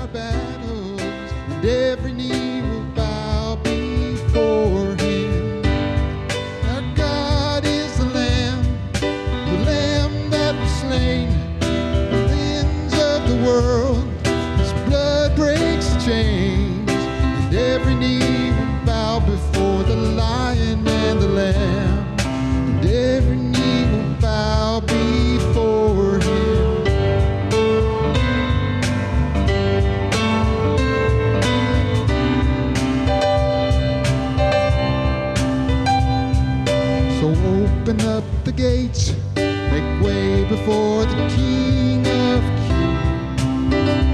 our battles, and every knee will bow before him. Our God is the Lamb that was slain, the sins of the world. His blood breaks the chains, and every knee will bow before the Lion and the Lamb, and every knee will bow before him. So open up the gates, make way before the King of Kings.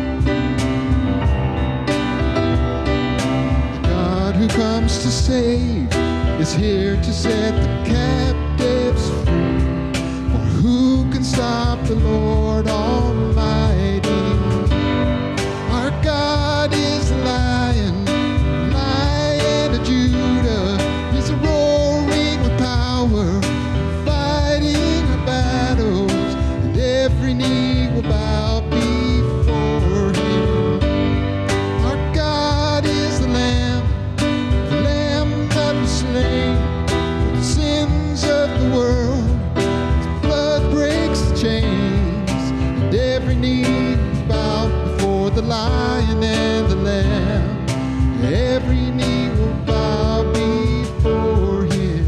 The God who comes to save is here to set the captives free. For who can stop the Lord Almighty? Our God is the Lion of Judah. He's roaring with power, fighting our battles, and every knee will bow before him. Our God is the Lamb that was slain for the sins of the world. His blood breaks the chains, and every knee will bow before the Lion and the Lamb. Every knee will bow before him.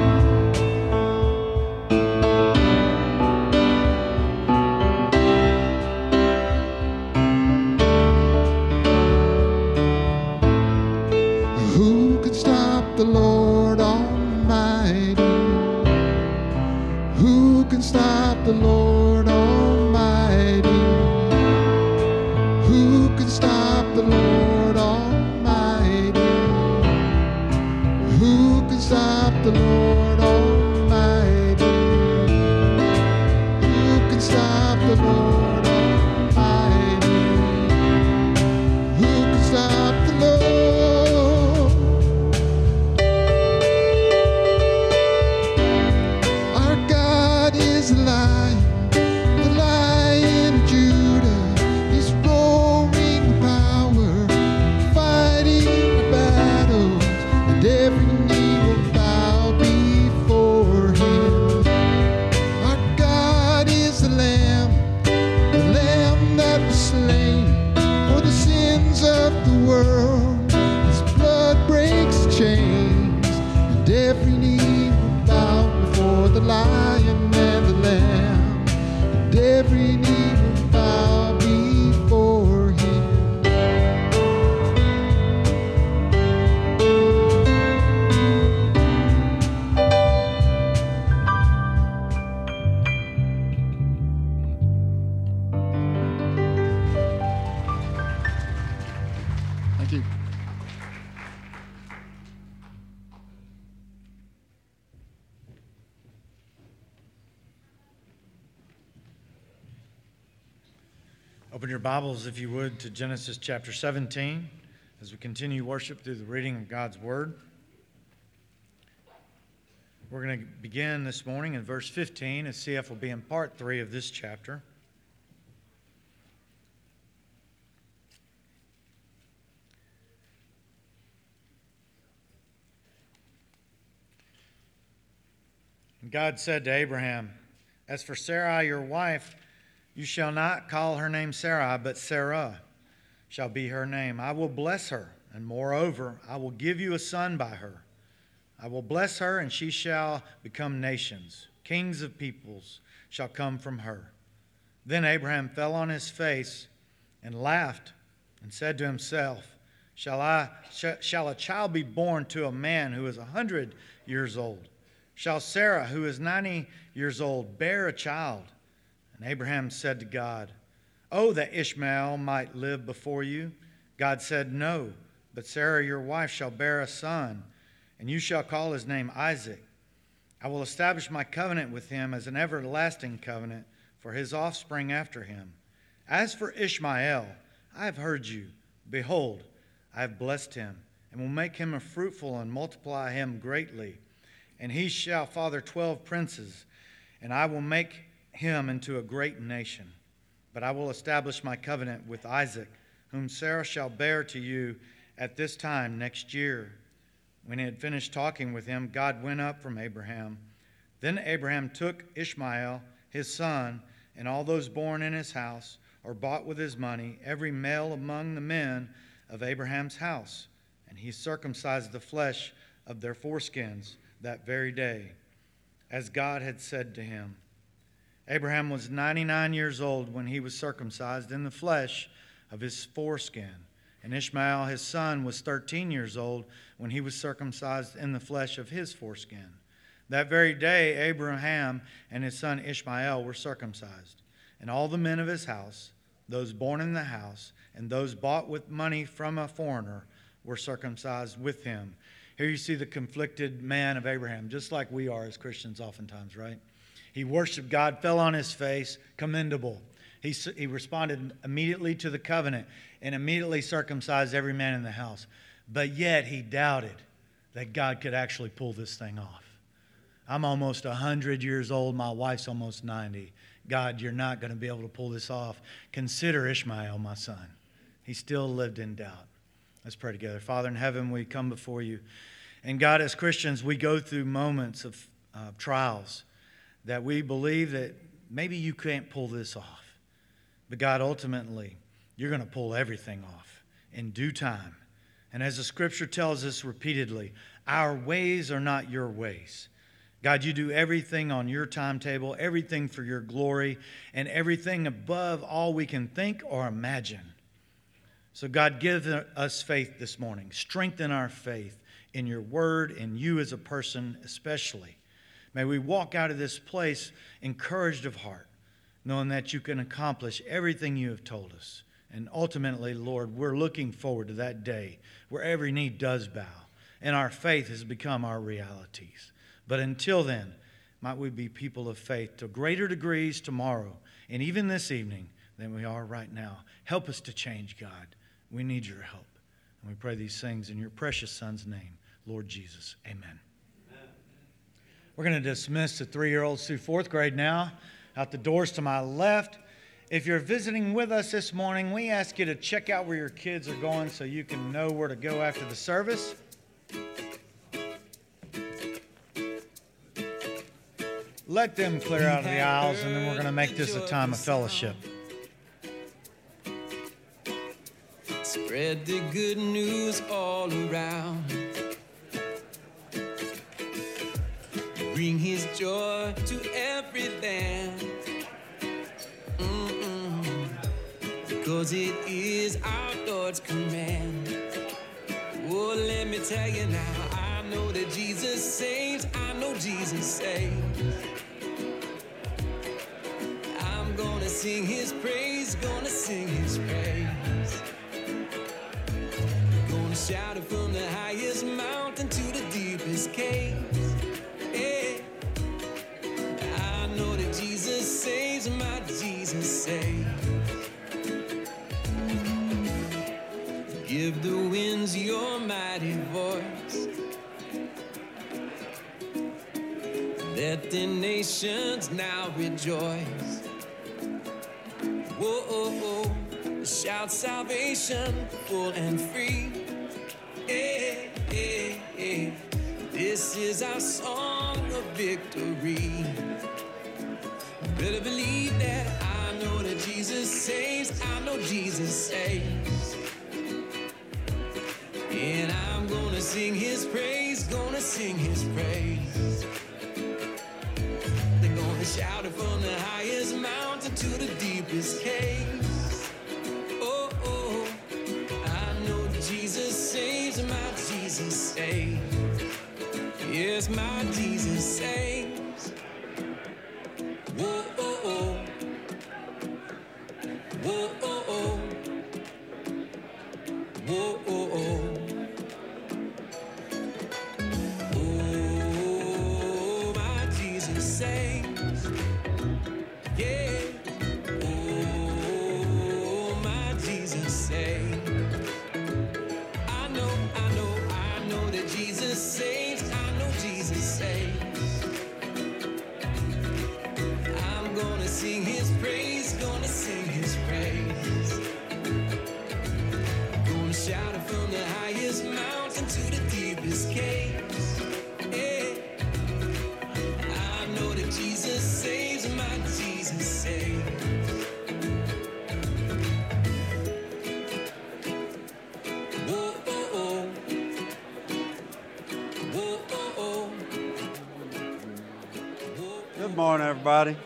Who can stop the Lord Almighty? Who can stop the Lord Almighty? Who can stop the Lord Almighty? Who can stop the Lord Almighty? Who can stop the Lord Almighty? Who can stop the Lord? Our God is the Lion of Judah. He's roaring with power, fighting our battles, and every knee will bow before him. Our God is the Lamb that was slain for the sins of the world. His blood breaks the chains, and every knee will bow before the Lion and the Lamb, and every knee will bow before him. Thank you. Open your Bibles, if you would, to Genesis chapter 17 as we continue worship through the reading of God's Word. We're going to begin this morning in verse 15, as CF will be in part 3 of this chapter. And God said to Abraham, "As for Sarai, your wife, you shall not call her name Sarai, but Sarah shall be her name. I will bless her, and moreover, I will give you a son by her. I will bless her, and she shall become nations. Kings of peoples shall come from her." Then Abraham fell on his face and laughed and said to himself, Shall a child be born to a man who is 100 years old? Shall Sarah, who is 90 years old, bear a child? And Abraham said to God, "Oh, that Ishmael might live before you." God said, "No, but Sarah your wife shall bear a son, and you shall call his name Isaac. I will establish my covenant with him as an everlasting covenant for his offspring after him. As for Ishmael, I have heard you. Behold, I have blessed him, and will make him a fruitful and multiply him greatly. And he shall father 12 princes, and I will make him into a great nation. But I will establish my covenant with Isaac, whom Sarah shall bear to you at this time next year." When he had finished talking with him, God went up from Abraham. Then Abraham took Ishmael, his son, and all those born in his house, or bought with his money, every male among the men of Abraham's house. And he circumcised the flesh of their foreskins that very day, as God had said to him. Abraham was 99 years old when he was circumcised in the flesh of his foreskin. And Ishmael, his son, was 13 years old when he was circumcised in the flesh of his foreskin. That very day, Abraham and his son Ishmael were circumcised. And all the men of his house, those born in the house, and those bought with money from a foreigner, were circumcised with him. Here you see the conflicted man of Abraham, just like we are as Christians oftentimes, right? He worshiped God, fell on his face, commendable. He responded immediately to the covenant and immediately circumcised every man in the house. But yet he doubted that God could actually pull this thing off. I'm almost 100 years old. My wife's almost 90. God, you're not going to be able to pull this off. Consider Ishmael, my son. He still lived in doubt. Let's pray together. Father in heaven, we come before you. And God, as Christians, we go through moments of trials that we believe that maybe you can't pull this off. But God, ultimately, you're going to pull everything off in due time. And as the Scripture tells us repeatedly, our ways are not your ways. God, you do everything on your timetable, everything for your glory, and everything above all we can think or imagine. So God, give us faith this morning. Strengthen our faith in your word and you as a person especially. May we walk out of this place encouraged of heart, knowing that you can accomplish everything you have told us. And ultimately, Lord, we're looking forward to that day where every knee does bow and our faith has become our realities. But until then, might we be people of faith to greater degrees tomorrow and even this evening than we are right now. Help us to change, God. We need your help. And we pray these things in your precious Son's name, Lord Jesus. Amen. We're going to dismiss the 3-year-olds through 4th grade now. Out the doors to my left. If you're visiting with us this morning, we ask you to check out where your kids are going so you can know where to go after the service. Let them clear out of the aisles, and then we're going to make this a time of fellowship. Spread the good news all around. Bring his joy to every land. Because it is our Lord's command. Oh, let me tell you now, I know that Jesus saves. I know Jesus saves. I'm gonna sing his praise, gonna sing his praise. Gonna shout it from the highest mountain to the deepest caves. Hey, I know that Jesus saves, my Jesus saves. Give the winds your mighty voice. Let the nations now rejoice. Whoa, oh, oh. Shout salvation full and free. Hey, hey, hey. This is our song of victory. Better believe that I know that Jesus saves. I know Jesus saves. And I'm gonna sing his praise, gonna sing his praise. They're gonna shout it from the highest mountain to the deepest caves. Oh, oh, I know Jesus saves, my Jesus saves. Yes, my Jesus saves. Whoa, oh, oh. Whoa, oh, oh. Whoa, oh, oh. Saves, yeah. Oh, my Jesus saves. I know that Jesus saves. I know Jesus saves. morning, everybody.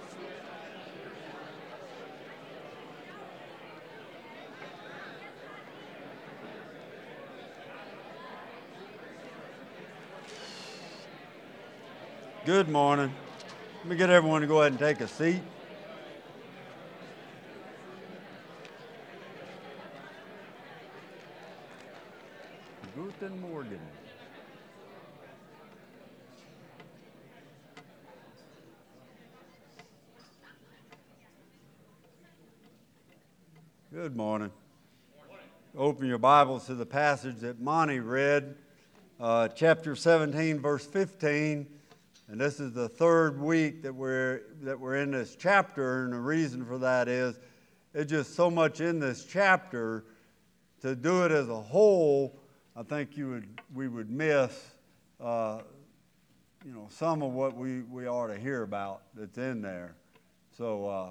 Good morning. Let me get everyone to go ahead and take a seat. Guten Morgen. Good morning. Open your Bibles to the passage that Monty read, chapter 17, verse 15. And this is the third week that we're in this chapter, and the reason for that is it's just so much in this chapter. To do it as a whole, I think we would miss some of what we ought to hear about that's in there. So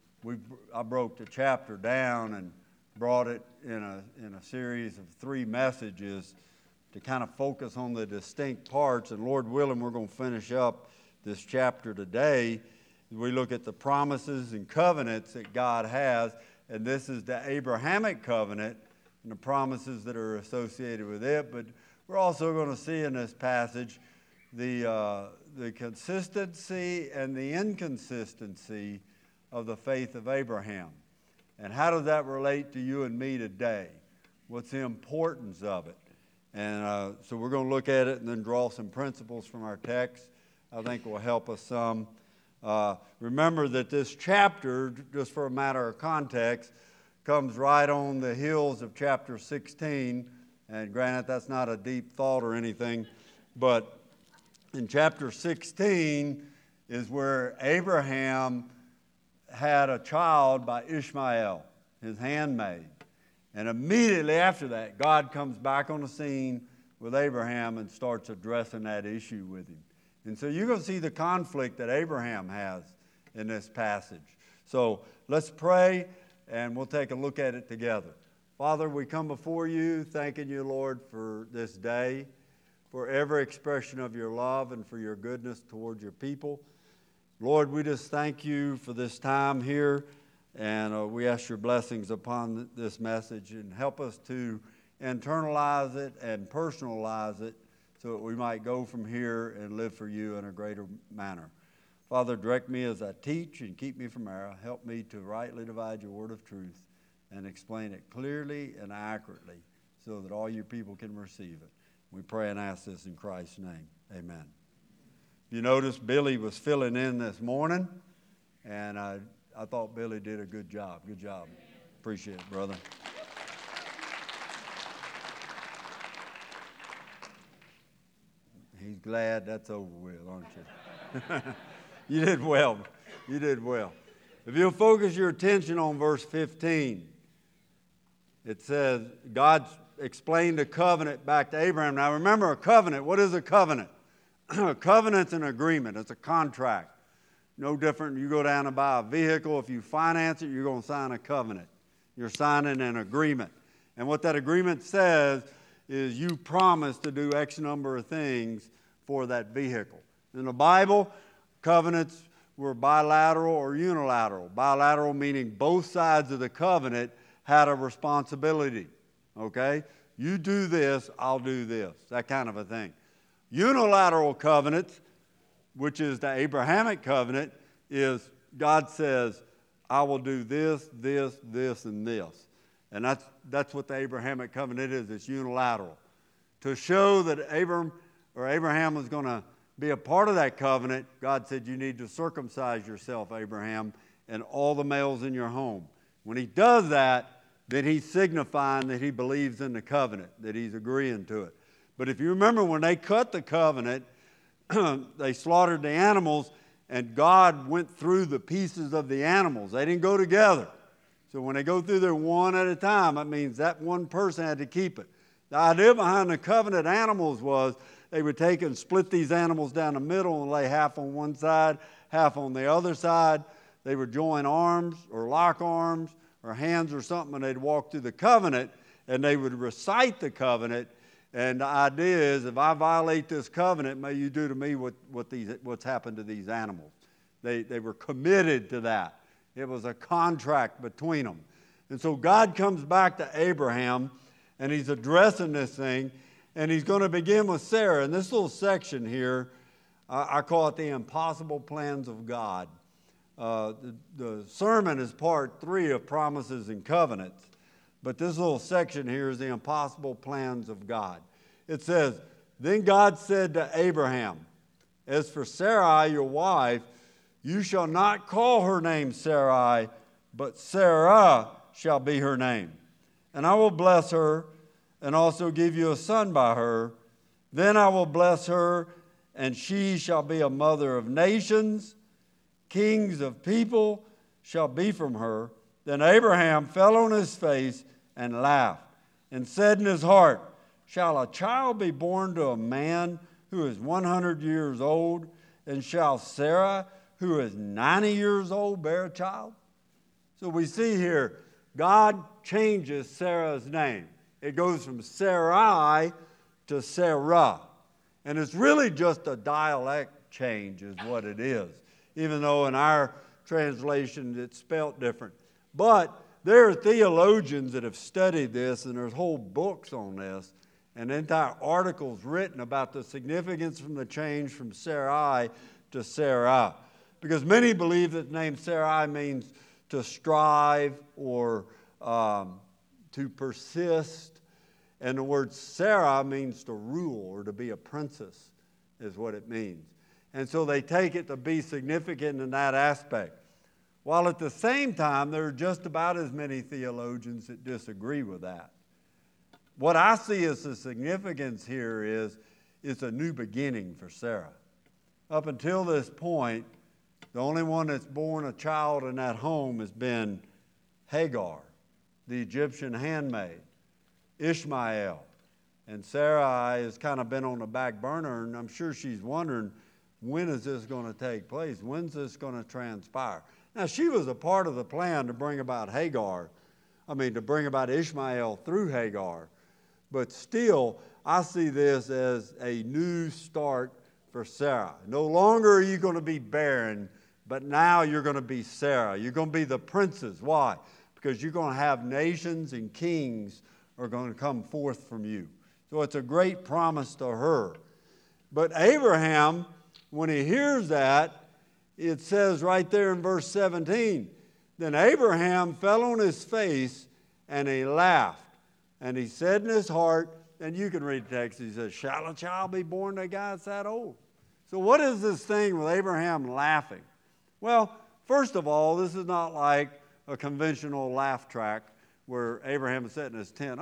I broke the chapter down and brought it in a series of 3 messages to kind of focus on the distinct parts. And Lord willing, we're going to finish up this chapter today. We look at the promises and covenants that God has, and this is the Abrahamic covenant and the promises that are associated with it. But we're also going to see in this passage the consistency and the inconsistency of the faith of Abraham. And how does that relate to you and me today? What's the importance of it? And so we're going to look at it and then draw some principles from our text I think will help us some. Remember that this chapter, just for a matter of context, comes right on the heels of chapter 16. And granted, that's not a deep thought or anything, but in chapter 16 is where Abraham had a child by Ishmael, his handmaid. And immediately after that, God comes back on the scene with Abraham and starts addressing that issue with him. And so you're going to see the conflict that Abraham has in this passage. So let's pray, and we'll take a look at it together. Father, we come before you, thanking you, Lord, for this day, for every expression of your love and for your goodness towards your people. Lord, we just thank you for this time here. And we ask your blessings upon this message and help us to internalize it and personalize it so that we might go from here and live for you in a greater manner. Father, direct me as I teach and keep me from error. Help me to rightly divide your word of truth and explain it clearly and accurately so that all your people can receive it. We pray and ask this in Christ's name. Amen. You notice Billy was filling in this morning, and I thought Billy did a good job. Good job. Appreciate it, brother. He's glad that's over with, aren't you? You did well. You did well. If you'll focus your attention on verse 15, it says, God explained a covenant back to Abraham. Now remember, a covenant, what is a covenant? A covenant's an agreement. It's a contract. No different. You go down and buy a vehicle. If you finance it, you're going to sign a covenant. You're signing an agreement. And what that agreement says is you promise to do X number of things for that vehicle. In the Bible, covenants were bilateral or unilateral. Bilateral meaning both sides of the covenant had a responsibility. Okay? You do this, I'll do this. That kind of a thing. Unilateral covenants, which is the Abrahamic covenant, is God says, I will do this, this, this, and this. And that's what the Abrahamic covenant is. It's unilateral. To show that Abraham was going to be a part of that covenant, God said, you need to circumcise yourself, Abraham, and all the males in your home. When he does that, then he's signifying that he believes in the covenant, that he's agreeing to it. But if you remember, when they cut the covenant, they slaughtered the animals, and God went through the pieces of the animals. They didn't go together. So when they go through there one at a time, that means that one person had to keep it. The idea behind the covenant animals was they would take and split these animals down the middle and lay half on one side, half on the other side. They would join arms or lock arms or hands or something, and they'd walk through the covenant, and they would recite the covenant. And the idea is, if I violate this covenant, may you do to me what's happened to these animals. They were committed to that. It was a contract between them. And so God comes back to Abraham, and he's addressing this thing, and he's going to begin with Sarah. And this little section here, I call it the impossible plans of God. The sermon is part 3 of Promises and Covenants. But this little section here is the impossible plans of God. It says, "Then God said to Abraham, as for Sarai, your wife, you shall not call her name Sarai, but Sarah shall be her name. And I will bless her and also give you a son by her. Then I will bless her, and she shall be a mother of nations. Kings of people shall be from her." Then Abraham fell on his face and laughed, and said in his heart, "Shall a child be born to a man who is 100 years old? And shall Sarah, who is 90 years old, bear a child?" So we see here, God changes Sarah's name. It goes from Sarai to Sarah. And it's really just a dialect change is what it is, even though in our translation it's spelt different. But there are theologians that have studied this, and there's whole books on this, and entire articles written about the significance from the change from Sarai to Sarah. Because many believe that the name Sarai means to strive or to persist. And the word Sarah means to rule or to be a princess is what it means. And so they take it to be significant in that aspect. While at the same time, there are just about as many theologians that disagree with that. What I see as the significance here is it's a new beginning for Sarah. Up until this point, the only one that's born a child in that home has been Hagar, the Egyptian handmaid, Ishmael. And Sarai has kind of been on the back burner, and I'm sure she's wondering, when is this going to take place? When's this going to transpire? Now, she was a part of the plan to bring about to bring about Ishmael through Hagar. But still, I see this as a new start for Sarah. No longer are you going to be barren, but now you're going to be Sarah. You're going to be the princess. Why? Because you're going to have nations and kings are going to come forth from you. So it's a great promise to her. But Abraham, when he hears that, it says right there in verse 17, "Then Abraham fell on his face and he laughed. And he said in his heart," and you can read the text, he says, "Shall a child be born to a guy that's that old?" So what is this thing with Abraham laughing? Well, first of all, this is not like a conventional laugh track where Abraham is sitting in his tent,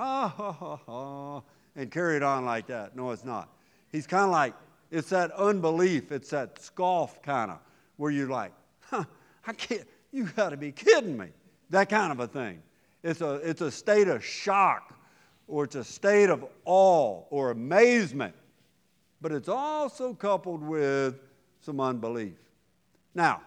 and carried on like that. No, it's not. He's kind of like, it's that unbelief, it's that scoff kind of, where you're like, I can't, you got to be kidding me. That kind of a thing. It's a state of shock, or it's a state of awe or amazement. But it's also coupled with some unbelief. Now,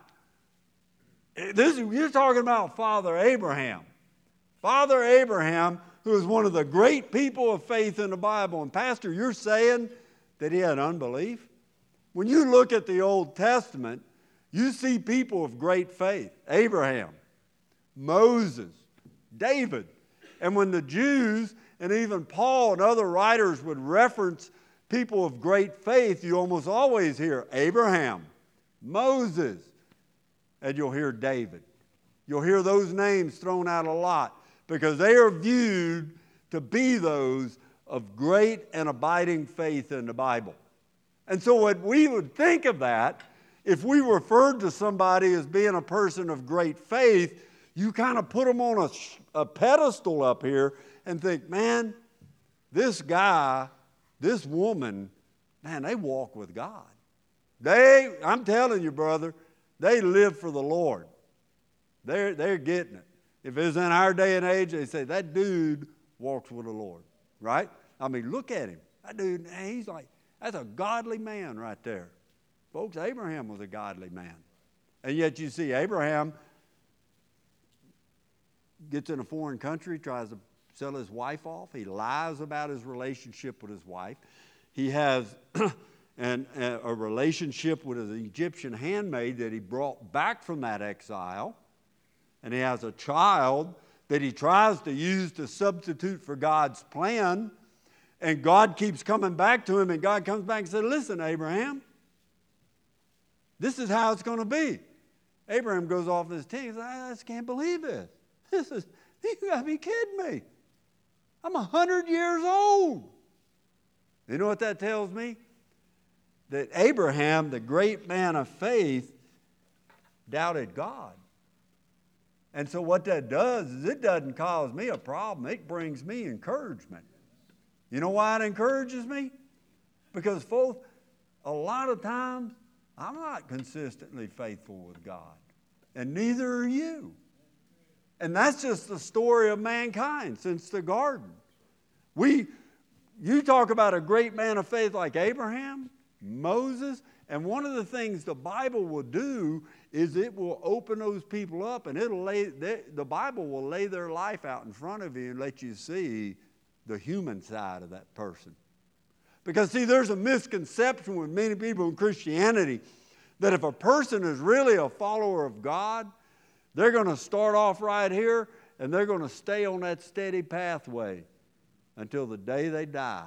you're talking about Father Abraham. Father Abraham, who is one of the great people of faith in the Bible. And Pastor, you're saying that he had unbelief? When you look at the Old Testament, you see people of great faith. Abraham, Moses, David. And when the Jews and even Paul and other writers would reference people of great faith, you almost always hear Abraham, Moses, and you'll hear David. You'll hear those names thrown out a lot because they are viewed to be those of great and abiding faith in the Bible. And so what we would think of that, if we referred to somebody as being a person of great faith, you kind of put them on a pedestal up here and think, man, this guy, this woman, man, they walk with God. I'm telling you, brother, they live for the Lord. They're getting it. If it's in our day and age, they say, that dude walks with the Lord, right? I mean, look at him. That dude, he's like, that's a godly man right there. Folks, Abraham was a godly man. And yet you see Abraham gets in a foreign country, tries to sell his wife off. He lies about his relationship with his wife. He has and a relationship with an Egyptian handmaid that he brought back from that exile. And he has a child that he tries to use to substitute for God's plan. And God keeps coming back to him, and God comes back and says, listen, Abraham, this is how it's going to be. Abraham goes off his team and says, I just can't believe this. You got to be kidding me. I'm 100 years old. You know what that tells me? That Abraham, the great man of faith, doubted God. And so what that does is it doesn't cause me a problem. It brings me encouragement. You know why it encourages me? Because, folks, a lot of times I'm not consistently faithful with God. And neither are you. And that's just the story of mankind since the garden. You talk about a great man of faith like Abraham, Moses, and one of the things the Bible will do is it will open those people up, and the Bible will lay their life out in front of you and let you see the human side of that person. Because, see, there's a misconception with many people in Christianity that if a person is really a follower of God, they're going to start off right here and they're going to stay on that steady pathway until the day they die.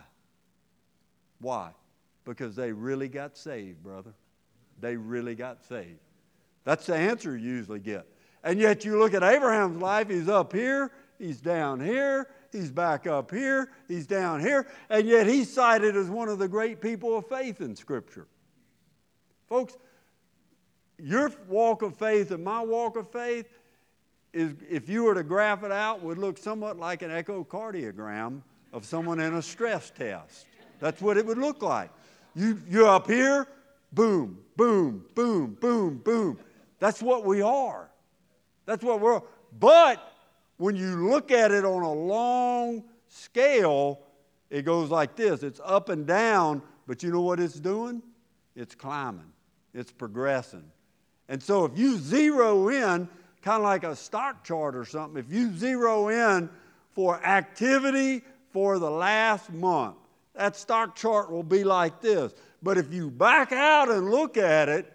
Why? Because they really got saved, brother. They really got saved. That's the answer you usually get. And yet you look at Abraham's life, he's up here, he's down here, he's back up here, he's down here, and yet he's cited as one of the great people of faith in Scripture. Folks, your walk of faith and my walk of faith is, if you were to graph it out, would look somewhat like an echocardiogram of someone in a stress test. That's what it would look like. You're up here, boom, boom, boom, boom, boom. That's what we are. That's what we're. But when you look at it on a long scale, it goes like this. It's up and down, but you know what it's doing? It's climbing. It's progressing. And so if you zero in, kind of like a stock chart or something, if you zero in for activity for the last month, that stock chart will be like this. But if you back out and look at it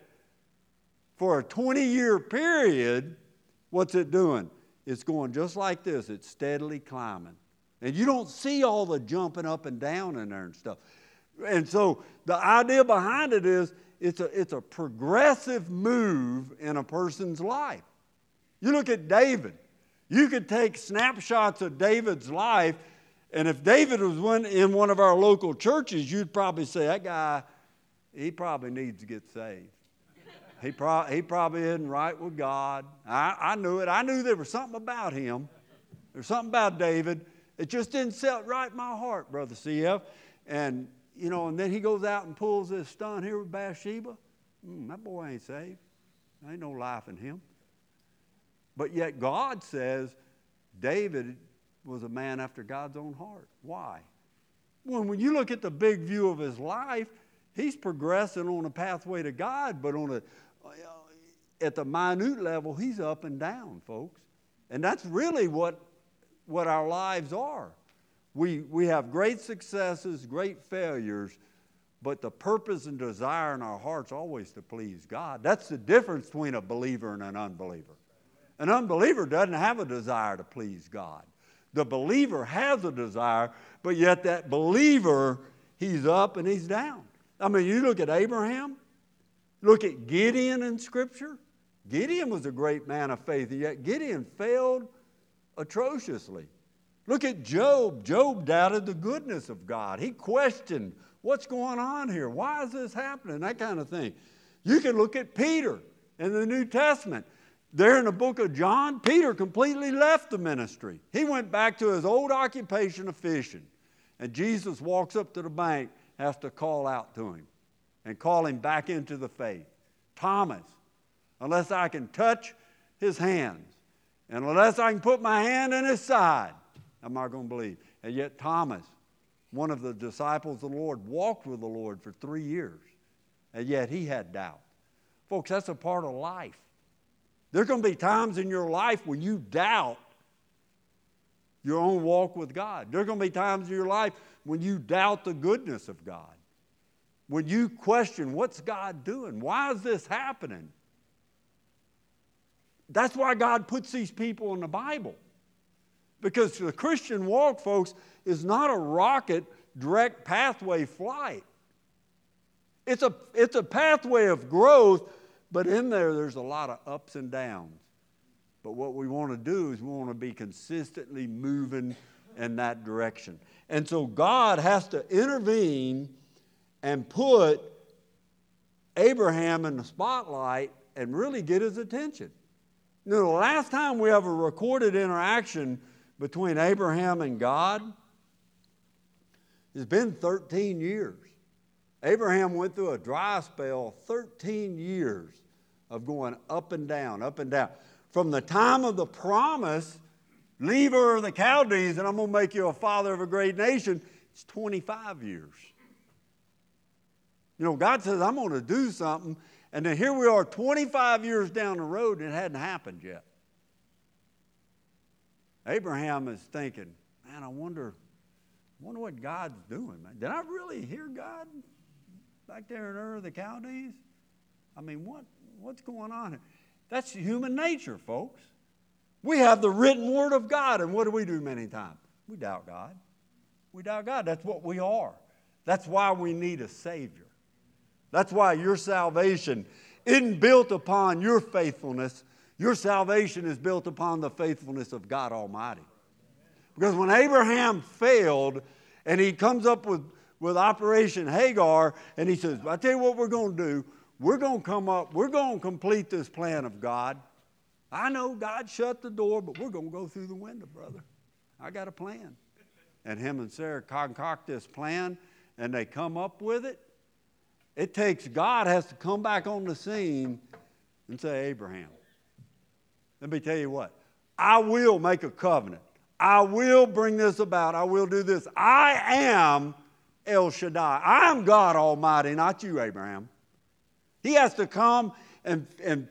for a 20-year period, what's it doing? It's going just like this. It's steadily climbing. And you don't see all the jumping up and down in there and stuff. And so the idea behind it is it's a progressive move in a person's life. You look at David. You could take snapshots of David's life, and if David was in one of our local churches, you'd probably say, that guy, he probably needs to get saved. He probably isn't right with God. I knew it. I knew there was something about him. There's something about David. It just didn't set right in my heart, Brother CF. And, and then he goes out and pulls this stunt here with Bathsheba. That boy ain't saved. There ain't no life in him. But yet God says David was a man after God's own heart. Why? Well, when you look at the big view of his life, he's progressing on a pathway to God, but at the minute level, he's up and down, folks. And that's really what our lives are. We have great successes, great failures, but the purpose and desire in our hearts always to please God. That's the difference between a believer and an unbeliever. An unbeliever doesn't have a desire to please God. The believer has a desire, but yet that believer, he's up and he's down. I mean, you look at Abraham, look at Gideon in Scripture. Gideon was a great man of faith, and yet Gideon failed atrociously. Look at Job. Job doubted the goodness of God. He questioned, what's going on here? Why is this happening? That kind of thing. You can look at Peter in the New Testament. There in the book of John, Peter completely left the ministry. He went back to his old occupation of fishing. And Jesus walks up to the bank, has to call out to him and call him back into the faith. Thomas, unless I can touch his hands and unless I can put my hand in his side, I'm not going to believe. And yet Thomas, one of the disciples of the Lord, walked with the Lord for 3 years. And yet he had doubt. Folks, that's a part of life. There are going to be times in your life when you doubt your own walk with God. There are going to be times in your life when you doubt the goodness of God. when you question, what's God doing? Why is this happening? That's why God puts these people in the Bible. Because the Christian walk, folks, is not a rocket, direct pathway flight. It's a pathway of growth, but in there's a lot of ups and downs. But what we want to do is we want to be consistently moving in that direction. And so God has to intervene and put Abraham in the spotlight and really get his attention. You know, the last time we have a recorded interaction between Abraham and God, it's been 13 years. Abraham went through a dry spell, 13 years of going up and down, up and down. From the time of the promise, leave Ur of the Chaldees and I'm going to make you a father of a great nation, it's 25 years. You know, God says, I'm going to do something, and then here we are 25 years down the road and it hadn't happened yet. Abraham is thinking, man, I wonder what God's doing. Man. Did I really hear God back there in Ur of the Chaldees? I mean, what's going on here? That's human nature, folks. We have the written word of God, and what do many times? We doubt God. We doubt God. That's what we are. That's why we need a Savior. That's why your salvation isn't built upon your faithfulness. Your salvation is built upon the faithfulness of God Almighty. Because when Abraham failed and he comes up with Operation Hagar and he says, I tell you what we're going to do. We're going to complete this plan of God. I know God shut the door, but we're going to go through the window, brother. I got a plan. And him and Sarah concoct this plan and they come up with it. It takes God has to come back on the scene and say, Abraham, let me tell you what. I will make a covenant. I will bring this about. I will do this. I am El Shaddai. I am God Almighty, not you, Abraham. He has to come and in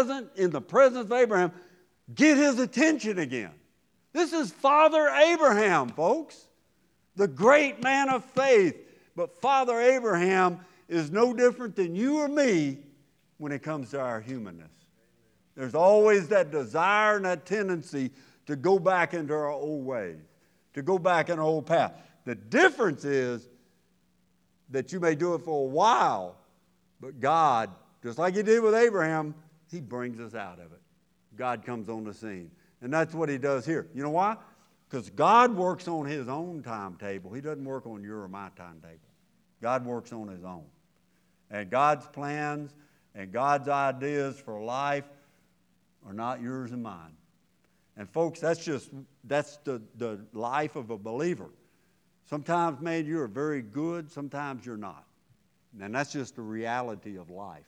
the presence of Abraham, get his attention again. This is Father Abraham, folks. The great man of faith. But Father Abraham is no different than you or me when it comes to our humanness. There's always that desire and that tendency to go back into our old ways, to go back in our old path. The difference is that you may do it for a while, but God, just like He did with Abraham, He brings us out of it. God comes on the scene. And that's what He does here. You know why? Because God works on His own timetable. He doesn't work on your or my timetable. God works on His own. And God's plans and God's ideas for life are not yours and mine. And folks, that's the life of a believer. Sometimes, man, you're very good. Sometimes you're not. And that's just the reality of life.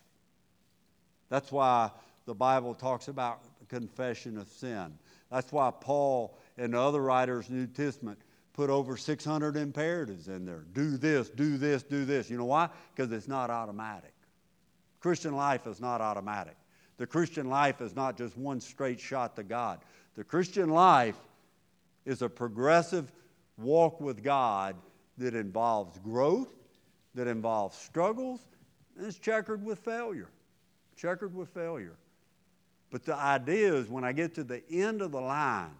That's why the Bible talks about confession of sin. That's why Paul and the other writers in the New Testament put over 600 imperatives in there. Do this, do this, do this. You know why? Because it's not automatic. Christian life is not automatic. The Christian life is not just one straight shot to God. The Christian life is a progressive walk with God that involves growth, that involves struggles, and it's checkered with failure. Checkered with failure. But the idea is when I get to the end of the line,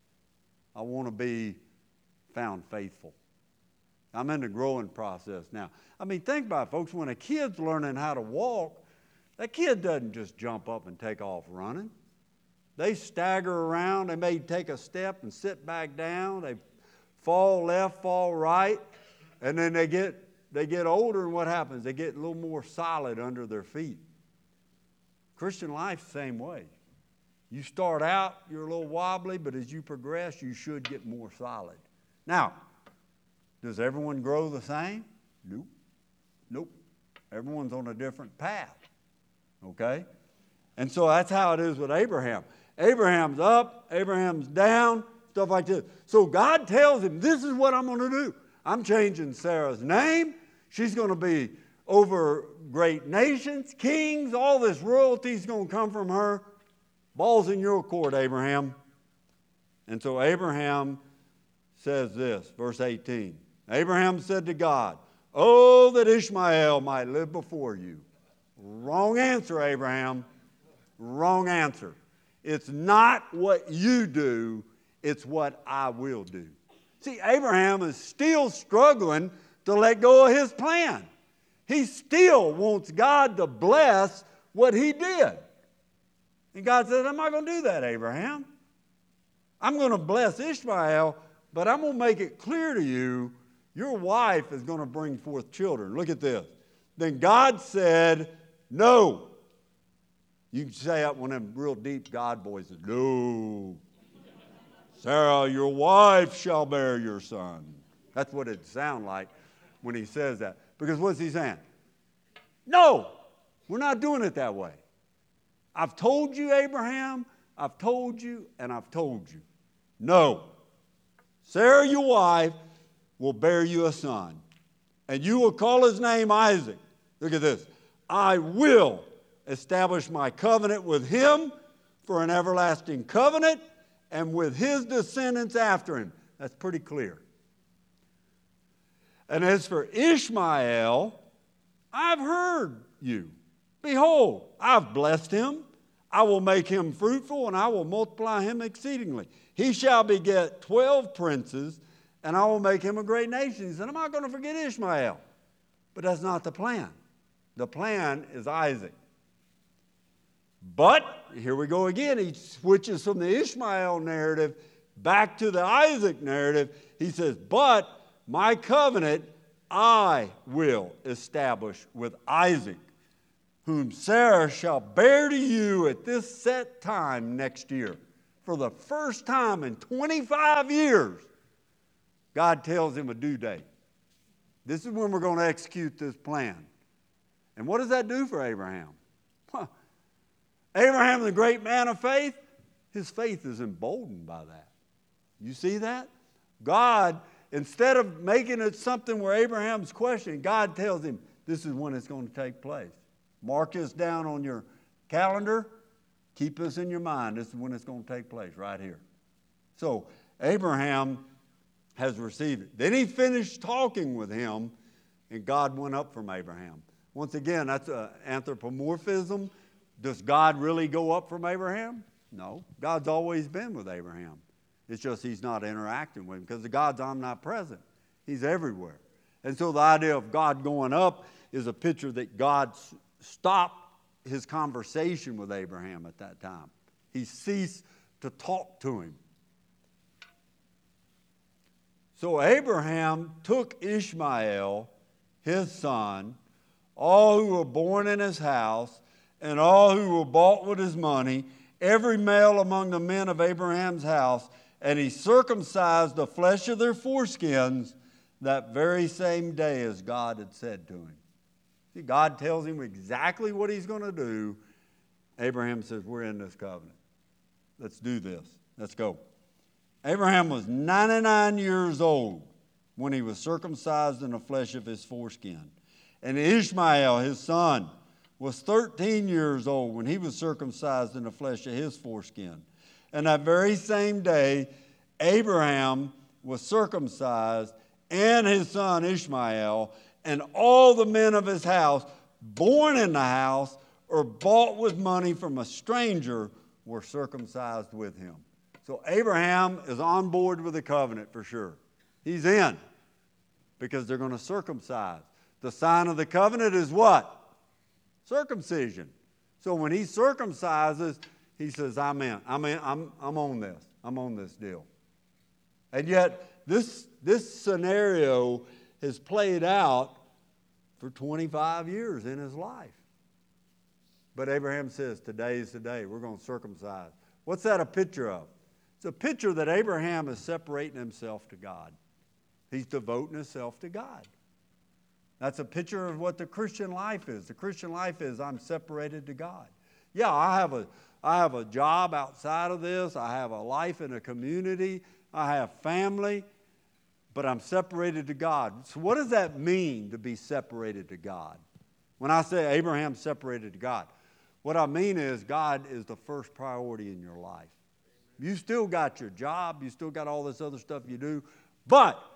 I want to be found faithful. I'm in the growing process now. I mean, think about it, folks. When a kid's learning how to walk, that kid doesn't just jump up and take off running. They stagger around. They may take a step and sit back down. They fall left, fall right. And then they get older, and what happens? They get a little more solid under their feet. Christian life, same way. You start out, you're a little wobbly, but as you progress, you should get more solid. Now, does everyone grow the same? Nope. Nope. Everyone's on a different path. Okay? And so that's how it is with Abraham. Abraham's up, Abraham's down, stuff like this. So God tells him, this is what I'm going to do. I'm changing Sarah's name. She's going to be over great nations, kings, all this royalty is going to come from her. Ball's in your court, Abraham. And so Abraham says this, verse 18. Abraham said to God, Oh, that Ishmael might live before you. Wrong answer, Abraham. Wrong answer. It's not what you do, it's what I will do. See, Abraham is still struggling to let go of his plan. He still wants God to bless what he did. And God says, I'm not going to do that, Abraham. I'm going to bless Ishmael, but I'm going to make it clear to you, your wife is going to bring forth children. Look at this. Then God said, no. You can say that one of them real deep God voices. No. Sarah, your wife shall bear your son. That's what it sounds like when he says that. Because what's he saying? No, we're not doing it that way. I've told you, Abraham, I've told you, and I've told you. No. Sarah, your wife, will bear you a son, and you will call his name Isaac. Look at this. I will establish my covenant with him for an everlasting covenant, and with his descendants after him. That's pretty clear. And as for Ishmael, I've heard you. Behold, I've blessed him. I will make him fruitful, and I will multiply him exceedingly. He shall beget 12 princes, and I will make him a great nation. He said, I'm not going to forget Ishmael. But that's not the plan. The plan is Isaac. But, here we go again, he switches from the Ishmael narrative back to the Isaac narrative. He says, but my covenant I will establish with Isaac, whom Sarah shall bear to you at this set time next year. For the first time in 25 years, God tells him a due date. This is when we're going to execute this plan. And what does that do for Abraham? Abraham, the great man of faith, his faith is emboldened by that. You see that? God, instead of making it something where Abraham's questioning, God tells him, this is when it's going to take place. Mark this down on your calendar. Keep this in your mind. This is when it's going to take place, right here. So, Abraham has received it. Then he finished talking with him, and God went up from Abraham. Once again, that's an anthropomorphism. Does God really go up from Abraham? No. God's always been with Abraham. It's just he's not interacting with him because God's omnipresent. He's everywhere. And so the idea of God going up is a picture that God stopped his conversation with Abraham at that time. He ceased to talk to him. So Abraham took Ishmael, his son, all who were born in his house, and all who were bought with his money, every male among the men of Abraham's house, and he circumcised the flesh of their foreskins that very same day as God had said to him. See, God tells him exactly what he's going to do. Abraham says, we're in this covenant. Let's do this. Let's go. Abraham was 99 years old when he was circumcised in the flesh of his foreskin. And Ishmael, his son, was 13 years old when he was circumcised in the flesh of his foreskin. And that very same day, Abraham was circumcised, and his son Ishmael, and all the men of his house, born in the house or bought with money from a stranger, were circumcised with him. So Abraham is on board with the covenant for sure. He's in because they're going to circumcise. The sign of the covenant is what? Circumcision. So when he circumcises, he says, I'm in. I'm on this. I'm on this deal. And yet, this scenario has played out for 25 years in his life. But Abraham says, today is the day. We're going to circumcise. What's that a picture of? It's a picture that Abraham is separating himself to God. He's devoting himself to God. That's a picture of what the Christian life is. The Christian life is I'm separated to God. Yeah, I have a job outside of this. I have a life in a community. I have family. But I'm separated to God. So what does that mean to be separated to God? When I say Abraham's separated to God, what I mean is God is the first priority in your life. You still got your job. You still got all this other stuff you do. But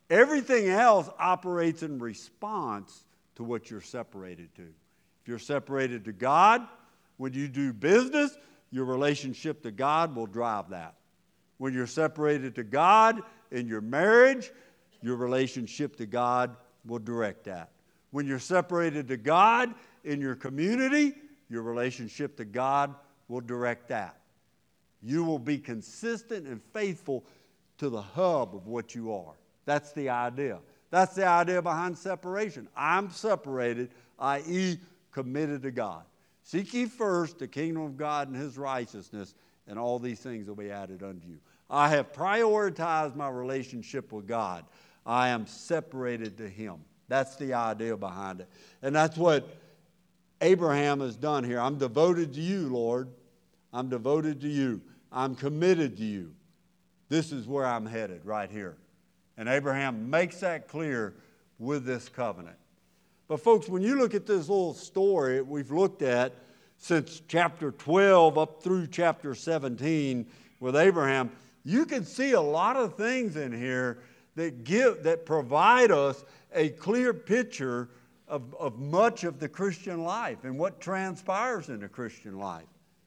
Everything else operates in response to what you're separated to. If you're separated to God, when you do business, your relationship to God will drive that. When you're separated to God in your marriage, your relationship to God will direct that. When you're separated to God in your community, your relationship to God will direct that. You will be consistent and faithful to the hub of what you are. That's the idea. That's the idea behind separation. I'm separated, i.e., committed to God. Seek ye first the kingdom of God and His righteousness, and all these things will be added unto you. I have prioritized my relationship with God. I am separated to Him. That's the idea behind it. And that's what Abraham has done here. I'm devoted to you, Lord. I'm devoted to you. I'm committed to you. This is where I'm headed, right here. And Abraham makes that clear with this covenant. But folks, when you look at this little story we've looked at since chapter 12 up through chapter 17 with Abraham, you can see a lot of things in here that provide us a clear picture of much of the Christian life and what transpires in the Christian life.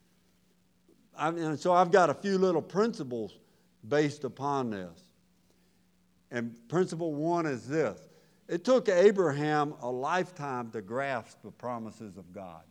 And so I've got a few little principles based upon this. And principle one is this. It took Abraham a lifetime to grasp the promises of God.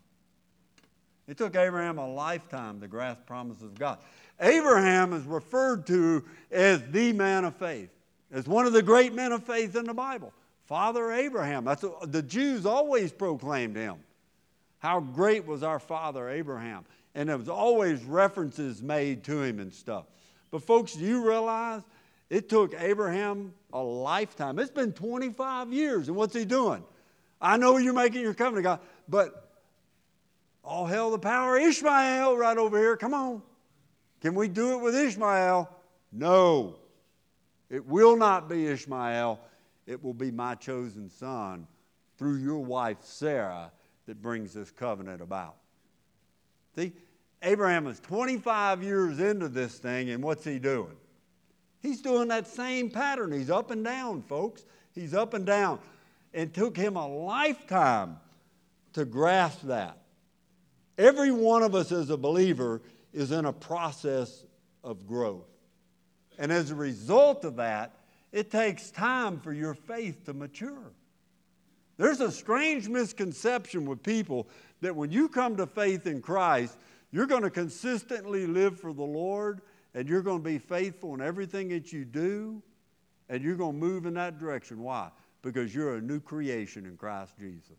It took Abraham a lifetime to grasp the promises of God. Abraham is referred to as the man of faith, as one of the great men of faith in the Bible. Father Abraham. That's what the Jews always proclaimed him. How great was our father Abraham. And there was always references made to him and stuff. But folks, do you realize it took Abraham a lifetime? It's been 25 years, and what's he doing? I know you're making your covenant, God, but all hell the power of Ishmael right over here. Come on. Can we do it with Ishmael? No. It will not be Ishmael. It will be my chosen son through your wife Sarah that brings this covenant about. See, Abraham is 25 years into this thing, and what's he doing? He's doing that same pattern. He's up and down, folks. He's up and down. It took him a lifetime to grasp that. Every one of us as a believer is in a process of growth. And as a result of that, it takes time for your faith to mature. There's a strange misconception with people that when you come to faith in Christ, you're going to consistently live for the Lord, and you're going to be faithful in everything that you do, and you're going to move in that direction. Why? Because you're a new creation in Christ Jesus.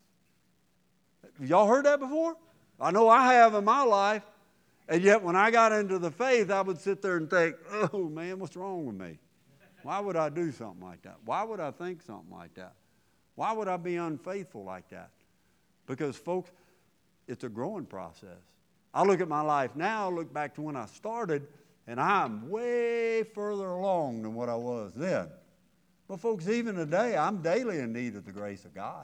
Y'all heard that before? I know I have in my life. And yet when I got into the faith, I would sit there and think, oh man, what's wrong with me? Why would I do something like that? Why would I think something like that? Why would I be unfaithful like that? Because folks, it's a growing process. I look at my life now, look back to when I started, and I'm way further along than what I was then. But folks, even today, I'm daily in need of the grace of God.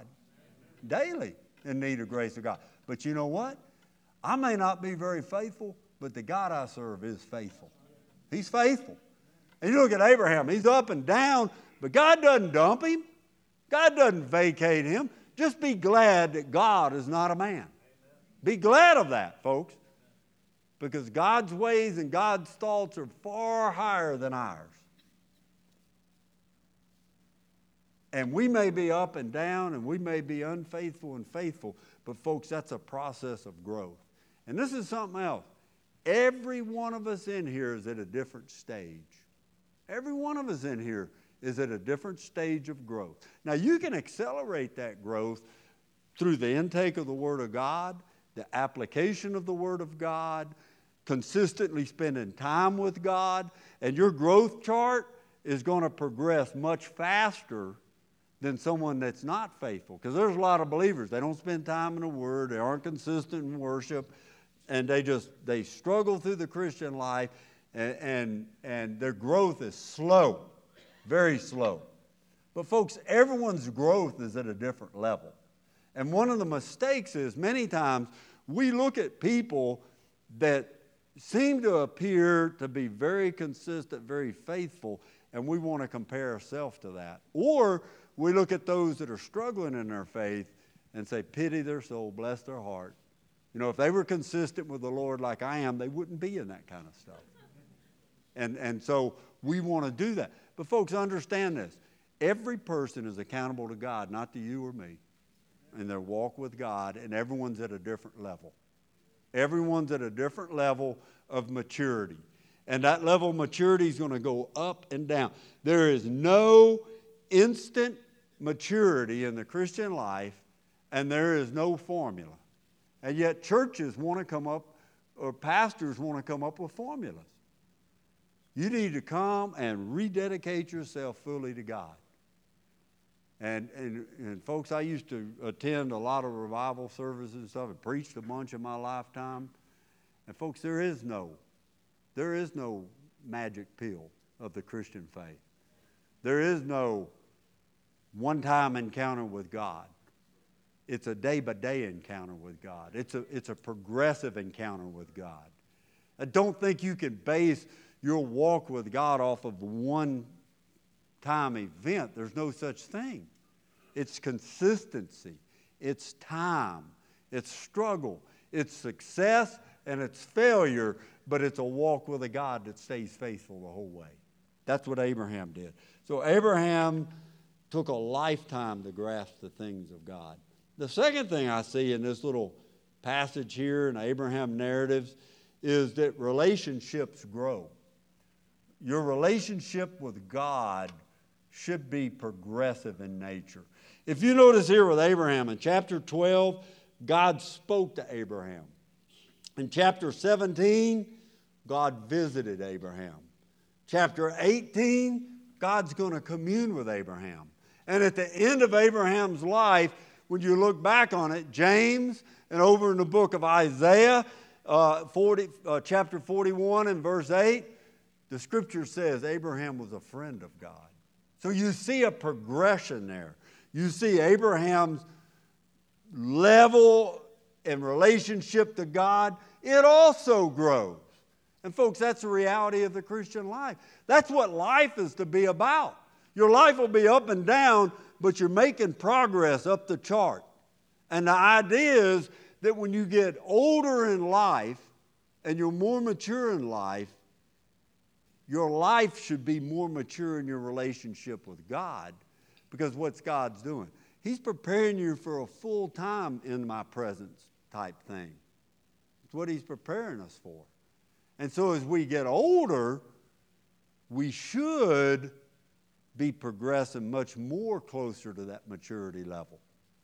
Daily in need of grace of God. But you know what? I may not be very faithful, but the God I serve is faithful. He's faithful. And you look at Abraham, he's up and down, but God doesn't dump him. God doesn't vacate him. Just be glad that God is not a man. Be glad of that, folks. Because God's ways and God's thoughts are far higher than ours. And we may be up and down, and we may be unfaithful and faithful, but folks, that's a process of growth. And this is something else. Every one of us in here is at a different stage. Every one of us in here is at a different stage of growth. Now, you can accelerate that growth through the intake of the Word of God, the application of the Word of God, consistently spending time with God, and your growth chart is going to progress much faster than someone that's not faithful. Because there's a lot of believers, they don't spend time in the Word, they aren't consistent in worship, and they struggle through the Christian life, and their growth is slow, very slow. But folks, everyone's growth is at a different level. And one of the mistakes is many times we look at people that seem to appear to be very consistent, very faithful, and we want to compare ourselves to that. Or we look at those that are struggling in their faith and say, pity their soul, bless their heart. You know, if they were consistent with the Lord like I am, they wouldn't be in that kind of stuff. And so we want to do that. But folks, understand this. Every person is accountable to God, not to you or me, in their walk with God, and everyone's at a different level. Everyone's at a different level of maturity. And that level of maturity is going to go up and down. There is no instant maturity in the Christian life, and there is no formula. And yet churches want to come up, or pastors want to come up with formulas. You need to come and rededicate yourself fully to God. And folks, I used to attend a lot of revival services and stuff and preached a bunch in my lifetime. And folks, there is no magic pill of the Christian faith. There is no one-time encounter with God. It's a day-by-day encounter with God. It's a progressive encounter with God. I don't think you can base your walk with God off of one-time event. There's no such thing. It's consistency. It's time. It's struggle. It's success and it's failure, but it's a walk with a God that stays faithful the whole way. That's what Abraham did. So Abraham took a lifetime to grasp the things of God. The second thing I see in this little passage here in Abraham narratives is that relationships grow. Your relationship with God should be progressive in nature. If you notice here with Abraham, in chapter 12, God spoke to Abraham. In chapter 17, God visited Abraham. Chapter 18, God's going to commune with Abraham. And at the end of Abraham's life, when you look back on it, James, and over in the book of Isaiah, chapter 41 and verse 8, the scripture says Abraham was a friend of God. So you see a progression there. You see Abraham's level and relationship to God, it also grows. And folks, that's the reality of the Christian life. That's what life is to be about. Your life will be up and down, but you're making progress up the chart. And the idea is that when you get older in life and you're more mature in life, your life should be more mature in your relationship with God, because what's God's doing? He's preparing you for a full time in my presence type thing. It's what He's preparing us for. And so as we get older, we should be progressing much more closer to that maturity level.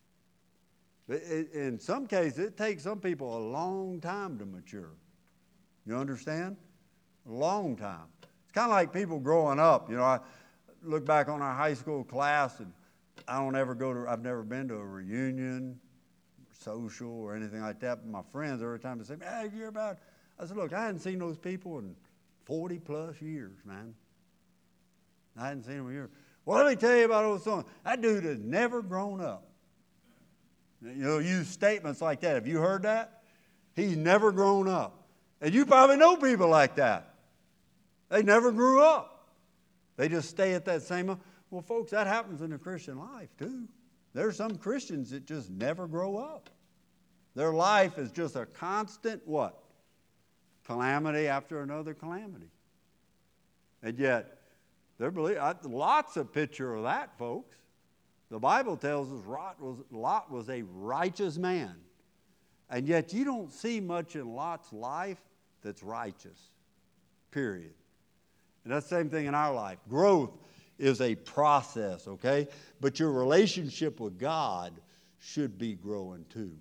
In some cases, it takes some people a long time to mature. You understand? A long time. It's kind of like people growing up. You know, I look back on our high school class, and I've never been to a reunion, social, or anything like that. But my friends, every time they say, "Hey, you hear about?" I said, "Look, I hadn't seen those people in 40 plus years, man. I hadn't seen them in years." Well, let me tell you about old son. That dude has never grown up. You know, use statements like that. Have you heard that? He's never grown up. And you probably know people like that. They never grew up. They just stay at that same. Well, folks, that happens in the Christian life too. There's some Christians that just never grow up. Their life is just a constant what? Calamity after another calamity. And yet, lots of picture of that, folks. The Bible tells us Lot was a righteous man. And yet you don't see much in Lot's life that's righteous, period. And that's the same thing in our life. Growth is a process, okay? But your relationship with God should be growing too.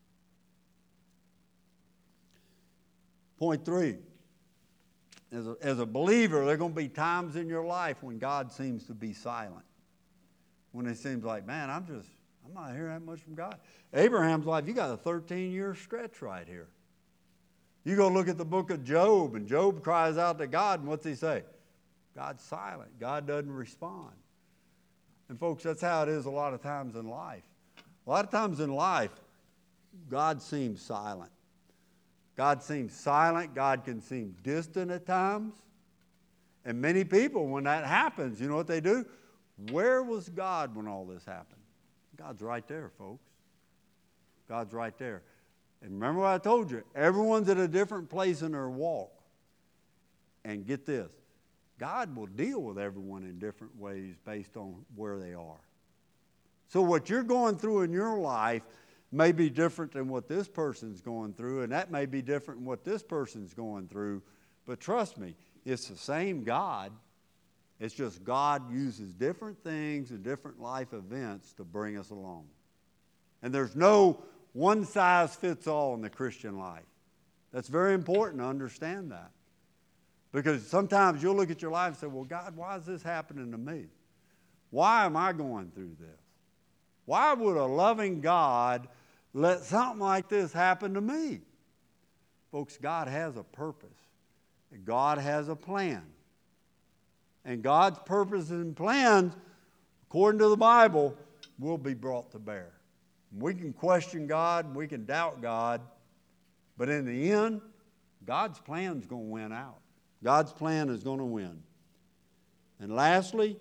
Point 3. As a believer, there are going to be times in your life when God seems to be silent. When it seems like, man, I'm not hearing that much from God. Abraham's life, you got a 13-year stretch right here. You go look at the book of Job, and Job cries out to God, and what's he say? God's silent. God doesn't respond. And folks, that's how it is a lot of times in life. A lot of times in life, God seems silent. God seems silent. God can seem distant at times. And many people, when that happens, you know what they do? Where was God when all this happened? God's right there, folks. God's right there. And remember what I told you, everyone's at a different place in their walk. And get this, God will deal with everyone in different ways based on where they are. So what you're going through in your life may be different than what this person's going through, and that may be different than what this person's going through. But trust me, it's the same God. It's just God uses different things and different life events to bring us along. And there's no one size fits all in the Christian life. That's very important to understand that. Because sometimes you'll look at your life and say, well, God, why is this happening to me? Why am I going through this? Why would a loving God let something like this happen to me? Folks, God has a purpose. And God has a plan. And God's purposes and plans, according to the Bible, will be brought to bear. We can question God, we can doubt God, but in the end, God's plan is going to win out. God's plan is going to win. And lastly,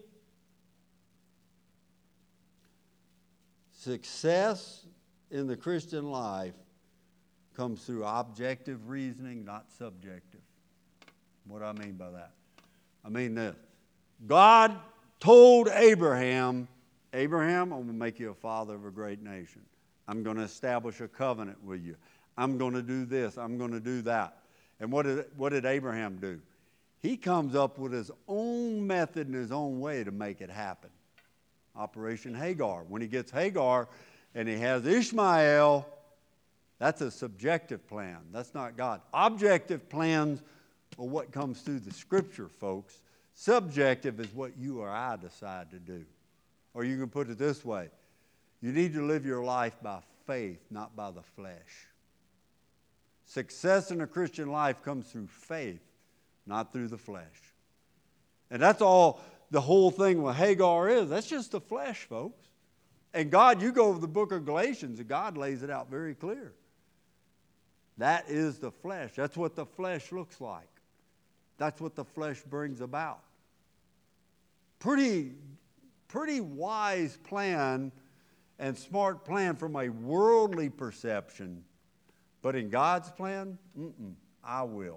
success in the Christian life comes through objective reasoning, not subjective. What do I mean by that? I mean this. God told Abraham, Abraham, I'm going to make you a father of a great nation. I'm going to establish a covenant with you. I'm going to do this. I'm going to do that. And what did Abraham do? He comes up with his own method and his own way to make it happen. Operation Hagar. When he gets Hagar and he has Ishmael, that's a subjective plan. That's not God. Objective plans are what comes through the Scripture, folks. Subjective is what you or I decide to do. Or you can put it this way. You need to live your life by faith, not by the flesh. Success in a Christian life comes through faith, not through the flesh. And that's all the whole thing with Hagar is. That's just the flesh, folks. And God, you go over the book of Galatians, and God lays it out very clear. That is the flesh. That's what the flesh looks like. That's what the flesh brings about. Pretty wise plan and smart plan from a worldly perception. But in God's plan, I will.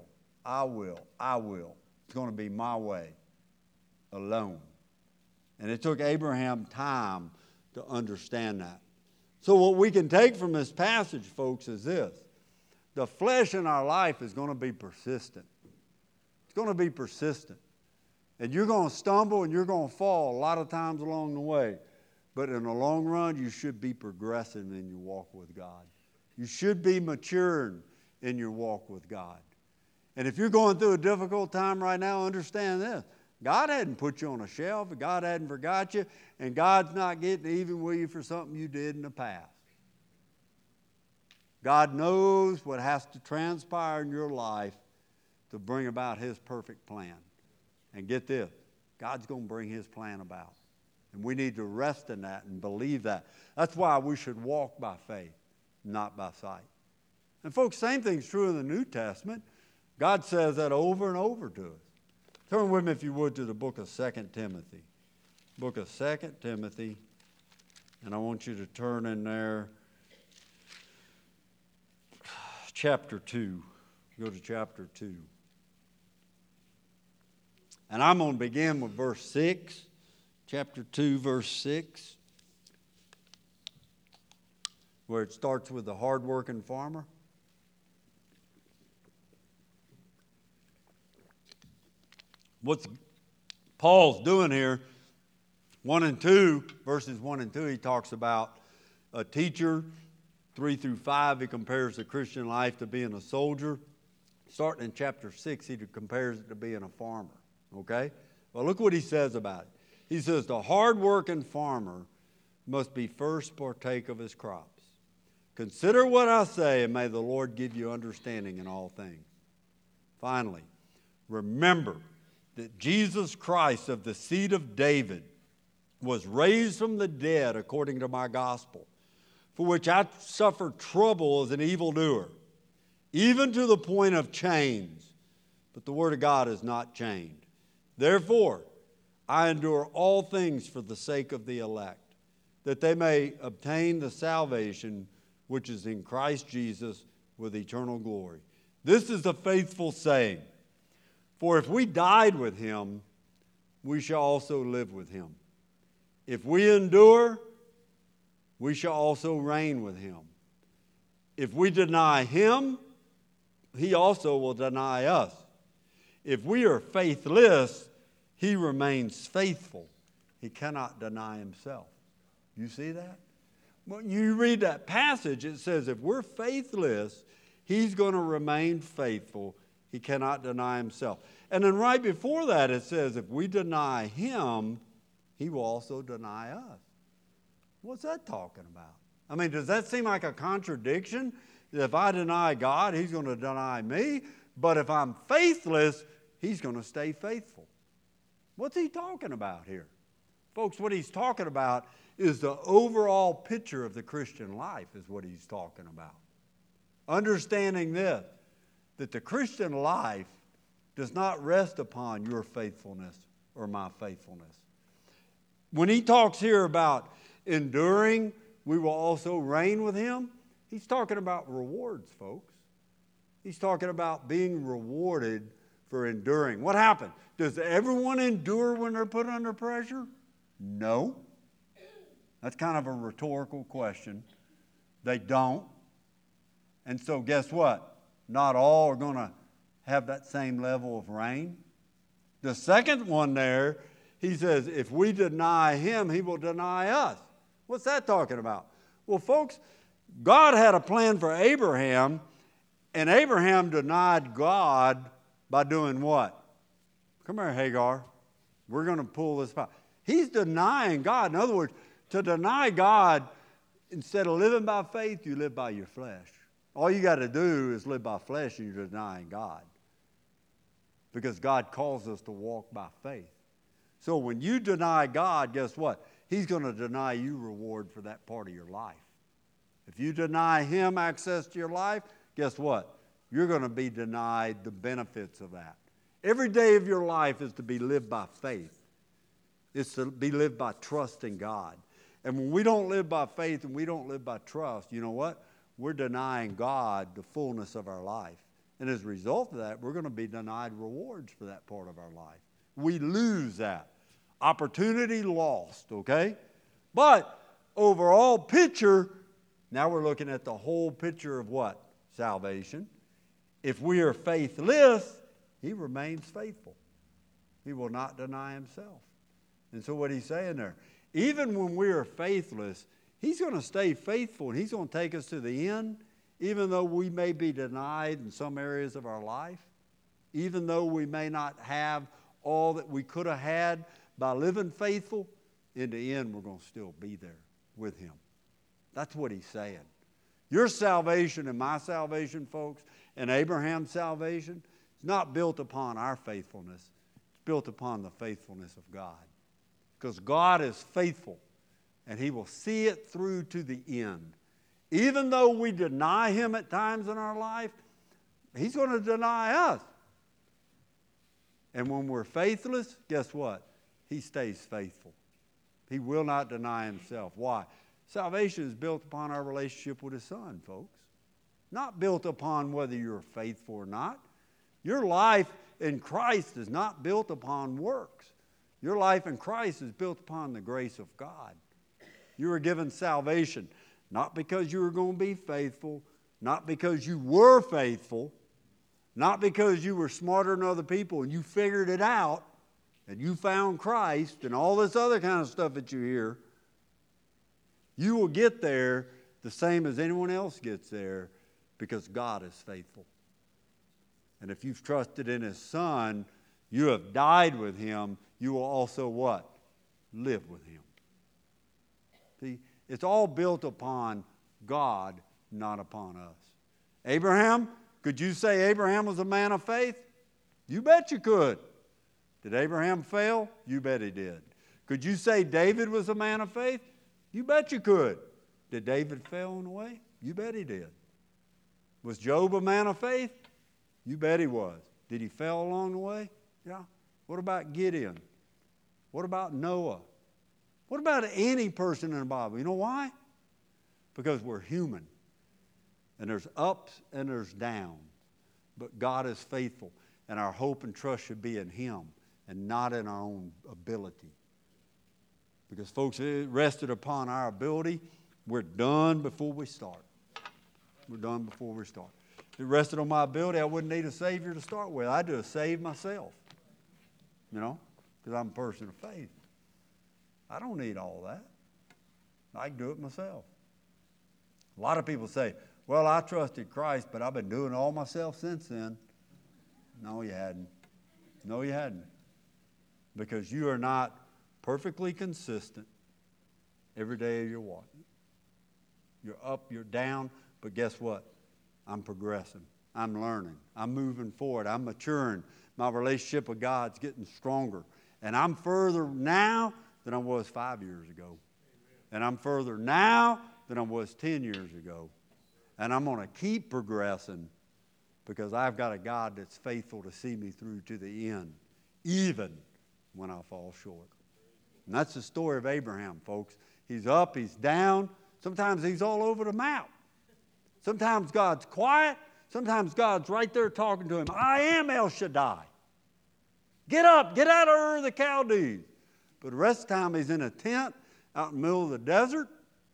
It's going to be my way alone. And it took Abraham time to understand that. So what we can take from this passage, folks, is this. The flesh in our life is going to be persistent. It's going to be persistent. And you're going to stumble and you're going to fall a lot of times along the way. But in the long run, you should be progressing in your walk with God. You should be maturing in your walk with God. And if you're going through a difficult time right now, understand this. God hadn't put you on a shelf. God hadn't forgot you. And God's not getting even with you for something you did in the past. God knows what has to transpire in your life to bring about His perfect plan. And get this, God's going to bring His plan about. And we need to rest in that and believe that. That's why we should walk by faith, not by sight. And folks, same thing's true in the New Testament. God says that over and over to us. Turn with me, if you would, to the book of 2 Timothy. Book of 2 Timothy. And I want you to turn in there. Chapter 2. Go to chapter 2. And I'm going to begin with verse 6. Chapter 2, verse 6. Where it starts with the hard-working farmer. What's Paul's doing here, 1 and 2, verses 1 and 2, he talks about a teacher. 3 through 5, he compares the Christian life to being a soldier. Starting in chapter 6, he compares it to being a farmer. Okay? Well, look what he says about it. He says, the hard-working farmer must be first partake of his crops. Consider what I say, and may the Lord give you understanding in all things. Finally, remember that Jesus Christ of the seed of David was raised from the dead according to my gospel, for which I suffered trouble as an evildoer, even to the point of chains. But the word of God is not chained. Therefore, I endure all things for the sake of the elect, that they may obtain the salvation which is in Christ Jesus with eternal glory. This is a faithful saying. For if we died with him, we shall also live with him. If we endure, we shall also reign with him. If we deny him, he also will deny us. If we are faithless, he remains faithful. He cannot deny himself. You see that? When you read that passage, it says if we're faithless, he's going to remain faithful. He cannot deny himself. And then right before that, it says if we deny him, he will also deny us. What's that talking about? I mean, does that seem like a contradiction? If I deny God, he's going to deny me. But if I'm faithless, he's going to stay faithful. What's he talking about here? Folks, what he's talking about is the overall picture of the Christian life is what he's talking about. Understanding this, that the Christian life does not rest upon your faithfulness or my faithfulness. When he talks here about enduring, we will also reign with him, he's talking about rewards, folks. He's talking about being rewarded for enduring. What happened? Does everyone endure when they're put under pressure? No. That's kind of a rhetorical question. They don't. And so guess what? Not all are going to have that same level of reign. The second one there, he says, if we deny him, he will deny us. What's that talking about? Well, folks, God had a plan for Abraham, and Abraham denied God by doing what? Come here, Hagar. We're going to pull this out. He's denying God. In other words, to deny God, instead of living by faith, you live by your flesh. All you got to do is live by flesh and you're denying God. Because God calls us to walk by faith. So when you deny God, guess what? He's going to deny you reward for that part of your life. If you deny him access to your life, guess what? You're going to be denied the benefits of that. Every day of your life is to be lived by faith. It's to be lived by trust in God. And when we don't live by faith and we don't live by trust, you know what? We're denying God the fullness of our life. And as a result of that, we're going to be denied rewards for that part of our life. We lose that. Opportunity lost, okay? But overall picture, now we're looking at the whole picture of what? Salvation. If we are faithless, he remains faithful. He will not deny himself. And so what he's saying there, even when we are faithless, he's going to stay faithful and he's going to take us to the end, even though we may be denied in some areas of our life, even though we may not have all that we could have had by living faithful, in the end we're going to still be there with him. That's what he's saying. Your salvation and my salvation, folks, and Abraham's salvation is not built upon our faithfulness. It's built upon the faithfulness of God. Because God is faithful, and he will see it through to the end. Even though we deny him at times in our life, he's going to deny us. And when we're faithless, guess what? He stays faithful. He will not deny himself. Why? Salvation is built upon our relationship with his Son, folks. Not built upon whether you're faithful or not. Your life in Christ is not built upon works. Your life in Christ is built upon the grace of God. You were given salvation not because you were going to be faithful, not because you were faithful, not because you were smarter than other people and you figured it out and you found Christ and all this other kind of stuff that you hear. You will get there the same as anyone else gets there because God is faithful. And if you've trusted in his Son, you have died with him, you will also what? Live with him. See, it's all built upon God, not upon us. Abraham, could you say Abraham was a man of faith? You bet you could. Did Abraham fail? You bet he did. Could you say David was a man of faith? You bet you could. Did David fail in the way? You bet he did. Was Job a man of faith? You bet he was. Did he fail along the way? Yeah. What about Gideon? What about Noah? What about any person in the Bible? You know why? Because we're human. And there's ups and there's downs. But God is faithful. And our hope and trust should be in Him and not in our own ability. Because, folks, it rested upon our ability. We're done before we start. We're done before we start. If it rested on my ability, I wouldn't need a Savior to start with. I'd just save myself. You know, because I'm a person of faith. I don't need all that. I can do it myself. A lot of people say, well, I trusted Christ, but I've been doing it all myself since then. No, you hadn't. No, you hadn't. Because you are not perfectly consistent every day of your walk. You're up, you're down, but guess what? I'm progressing. I'm learning. I'm moving forward. I'm maturing. My relationship with God's getting stronger. And I'm further now than I was 5 years ago. And I'm further now than I was 10 years ago. And I'm going to keep progressing because I've got a God that's faithful to see me through to the end, even when I fall short. And that's the story of Abraham, folks. He's up, he's down. Sometimes he's all over the map. Sometimes God's quiet. Sometimes God's right there talking to him. I am El Shaddai. Get up, get out of Ur of the Chaldees. But the rest of the time he's in a tent out in the middle of the desert.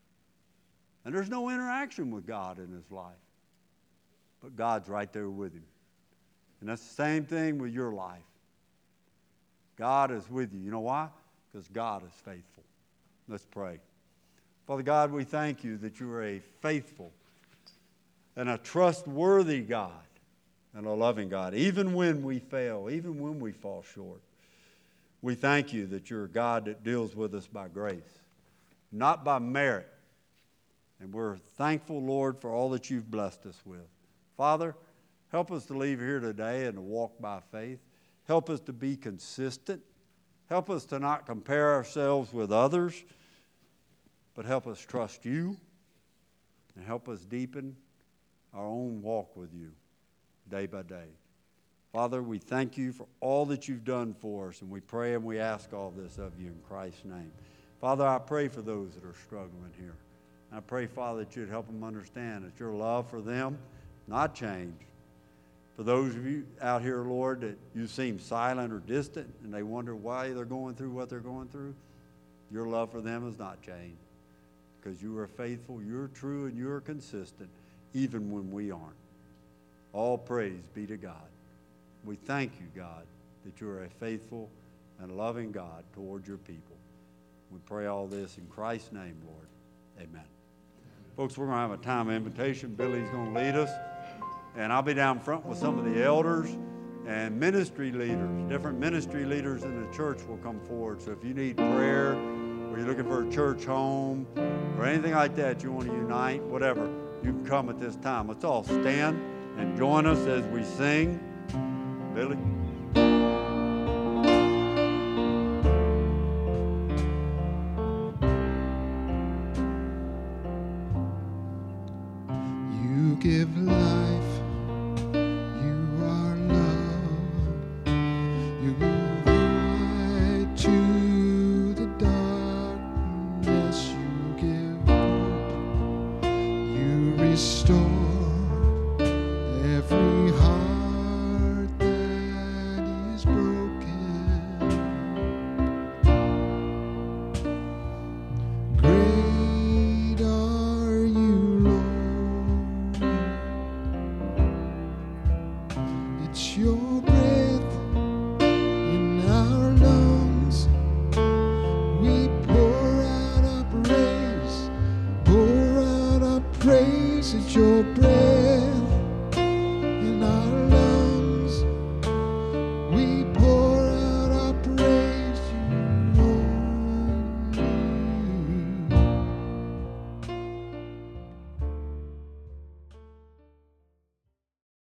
And there's no interaction with God in his life. But God's right there with him. And that's the same thing with your life. God is with you. You know why? Because God is faithful. Let's pray. Father God, we thank you that you are a faithful and a trustworthy God and a loving God. Even when we fail, even when we fall short, we thank you that you're a God that deals with us by grace, not by merit. And we're thankful, Lord, for all that you've blessed us with. Father, help us to leave here today and to walk by faith. Help us to be consistent. Help us to not compare ourselves with others, but help us trust you and help us deepen our own walk with you day by day. Father, we thank you for all that you've done for us, and we pray and we ask all this of you in Christ's name. Father, I pray for those that are struggling here. I pray, Father, that you'd help them understand that your love for them not changed. For those of you out here, Lord, that you seem silent or distant and they wonder why they're going through what they're going through, your love for them has not changed. Because you are faithful, you're true, and you're consistent, even when we aren't. All praise be to God. We thank you, God, that you are a faithful and loving God toward your people. We pray all this in Christ's name, Lord. Amen. Folks, we're going to have a time of invitation. Billy's going to lead us. And I'll be down front with some of the elders and ministry leaders. Different ministry leaders in the church will come forward. So if you need prayer or you're looking for a church home or anything like that, you want to unite, whatever, you can come at this time. Let's all stand and join us as we sing. Billy.